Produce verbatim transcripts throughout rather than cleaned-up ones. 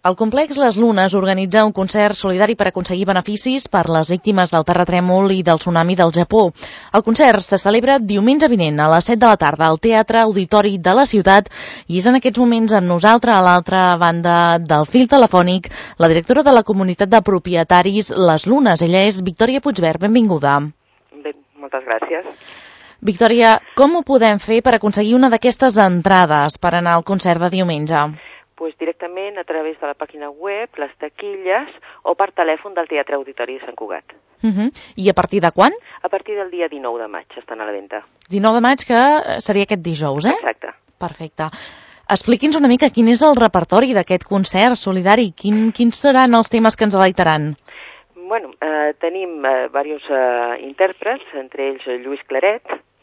El complex Les Lunes organitza un concert solidari per aconseguir beneficis per les víctimes del terratrèmol i del tsunami del Japó. El concert se celebra diumenge vinent a les set de la tarda al Teatre Auditori de la ciutat i és en aquests moments amb nosaltres a l'altra banda del fil telefònic la directora de la comunitat de propietaris Les Lunes. Ella és Victòria Puigvert. Benvinguda. Bé, moltes gràcies. Victòria, com ho podem fer per aconseguir una d'aquestes entrades per anar al concert de diumenge? Pues directament a través de la pàgina web, les taquilles o per telèfon del Teatre Auditori de Sant Cugat. Uh -huh. I a partir de quan? A partir del dia dinou de maig estan a la venda. dinou de maig, que seria aquest dijous, eh? Exacte. Perfecte. Expliqui'ns una mica quin és el repertori d'aquest concert solidari, quin, quins seran els temes que ens deleitaran? Bueno, eh, tenim eh, diversos eh, intèrprets, entre ells Lluís Claret,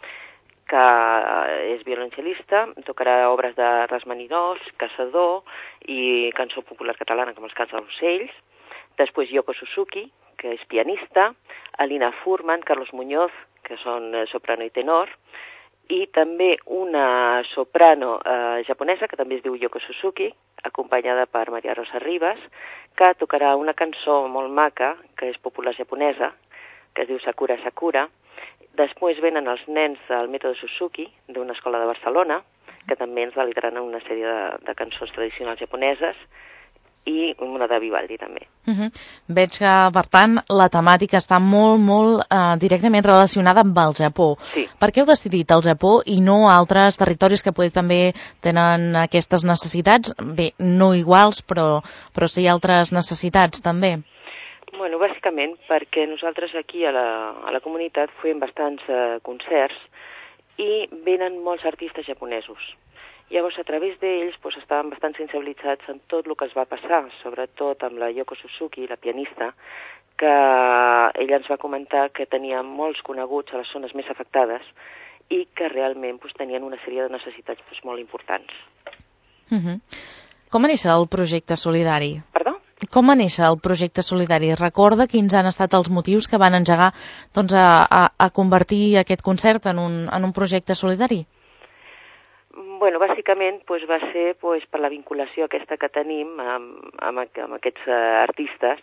que és violoncel·lista, tocarà obres de Rasmaninós, Caçador i cançó popular catalana com els Cants dels Ocells. Després Yoko Suzuki, que és pianista, Alina Furman, Carlos Muñoz, que són soprano i tenor, i també una soprano eh, japonesa, que també es diu Yoko Suzuki, acompanyada per Maria Rosa Ribas, que tocarà una cançó molt maca, que és popular japonesa, que es diu Sakura Sakura. Després venen els nens del Mètode Suzuki, d'una escola de Barcelona, que també ens delitaran una sèrie de, de cançons tradicionals japoneses, i una de Vivaldi, també. Uh -huh. Veig que, per tant, la temàtica està molt, molt eh, directament relacionada amb el Japó. Sí. Per què heu decidit el Japó i no altres territoris que potser també tenen aquestes necessitats? Bé, no iguals, però, però sí altres necessitats, també. Bueno, bàsicament perquè nosaltres aquí a la, a la comunitat fem bastants eh, concerts i venen molts artistes japonesos. Llavors, a través d'ells doncs, estaven bastant sensibilitzats en tot el que es va passar, sobretot amb la Yoko Suzuki, la pianista, que ella ens va comentar que tenia molts coneguts a les zones més afectades i que realment doncs, tenien una sèrie de necessitats doncs, molt importants. Uh -huh. Com va néixer el projecte solidari? Perdó? Com va néixer el projecte solidari? Recorda quins han estat els motius que van engegar doncs, a, a, a convertir aquest concert en un, en un projecte solidari? Bueno, bàsicament pues, va ser pues, per la vinculació aquesta que tenim amb, amb, amb aquests uh, artistes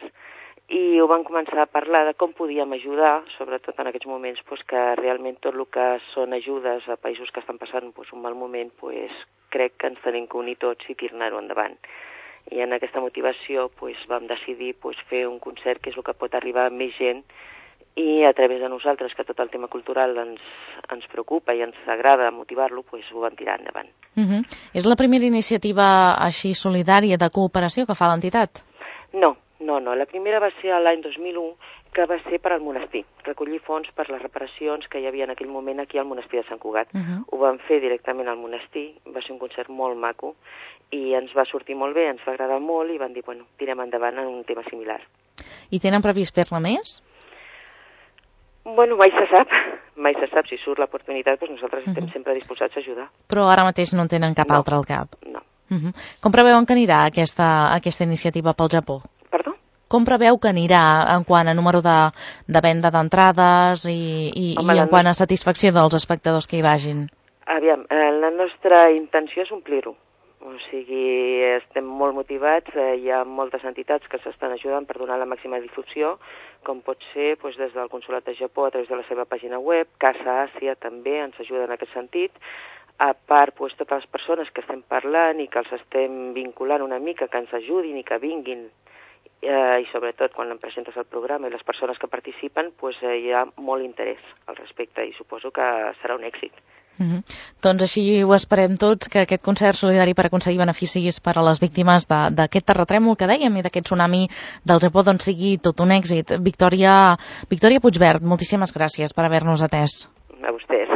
i ho van començar a parlar de com podíem ajudar, sobretot en aquests moments pues, que realment tot el que són ajudes a països que estan passant pues, un mal moment, pues, crec que ens tenim que unir tots i tirar-ho endavant. I en aquesta motivació pues, vam decidir pues, fer un concert que és el que pot arribar a més gent i a través de nosaltres, que tot el tema cultural ens, ens preocupa i ens agrada motivar-lo, pues, ho vam tirar endavant. Uh -huh. És la primera iniciativa així solidària de cooperació que fa l'entitat? No, no, no. La primera va ser l'any dos mil u, que va ser per al monestir, recollir fons per les reparacions que hi havia en aquell moment aquí al monestir de Sant Cugat. Uh -huh. Ho vam fer directament al monestir, va ser un concert molt maco i ens va sortir molt bé, ens va agradar molt i van dir, bueno, tirem endavant en un tema similar. I tenen previst fer-ne més? Bueno, mai se sap, mai se sap. Si surt l'oportunitat, doncs nosaltres estem uh -huh. sempre disposats a ajudar. Però ara mateix no en tenen cap no, altre al cap? No. Uh -huh. Com preveuen que anirà aquesta, aquesta iniciativa pel Japó? Perdó? Com preveu que anirà en quant a número de, de venda d'entrades i, i, Home, i en quant a satisfacció dels espectadors que hi vagin? Aviam, eh, la nostra intenció és omplir-ho. O sigui, estem molt motivats, eh, hi ha moltes entitats que s'estan ajudant per donar la màxima difusió, com pot ser doncs, des del Consolat de Japó a través de la seva pàgina web, Casa Àsia també ens ajuda en aquest sentit, a part doncs, totes les persones que estem parlant i que els estem vinculant una mica, que ens ajudin i que vinguin, eh, i sobretot quan em presentes el programa i les persones que participen, doncs, eh, hi ha molt interès al respecte i suposo que serà un èxit. Uh -huh. Doncs així ho esperem tots, que aquest concert solidari per aconseguir beneficis per a les víctimes d'aquest terratrèmol que dèiem i d'aquest tsunami del Japó doncs sigui tot un èxit. Victòria, Victòria Puigvert, moltíssimes gràcies per haver-nos atès. A vostès.